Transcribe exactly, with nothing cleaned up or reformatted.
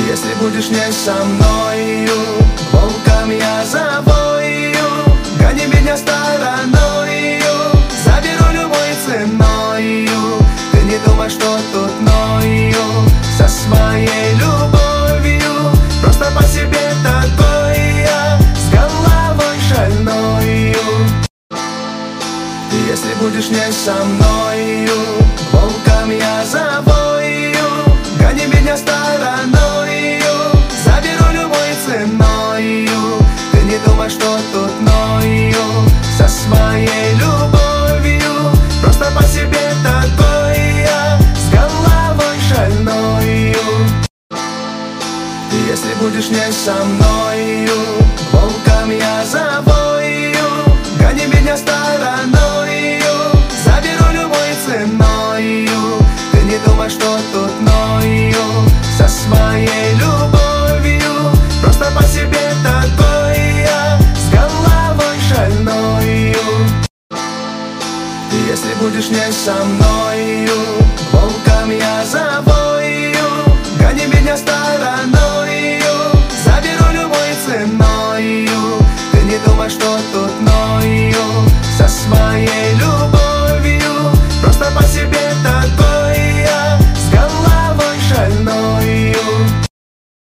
Если будешь не со мною, волком я завою. Гони меня стороною, заберу любой ценою. Ты не думай, что тут ною со своей любовью. Просто по себе такой я, с головой шальною. Если будешь не со мною, волком я завою. Гони меня стороною, заберу любой ценою. Ты не думай, что тут ною со своей любовью. Просто по себе такой я, с головой шальною. Если будешь не со мною, волком я завою. Гони меня стороною, заберу любой ценою. Ты не думай, что тут ною со своей любовью. Просто по себе такой я, с головой шальною. Если будешь не со мною, волком я завою.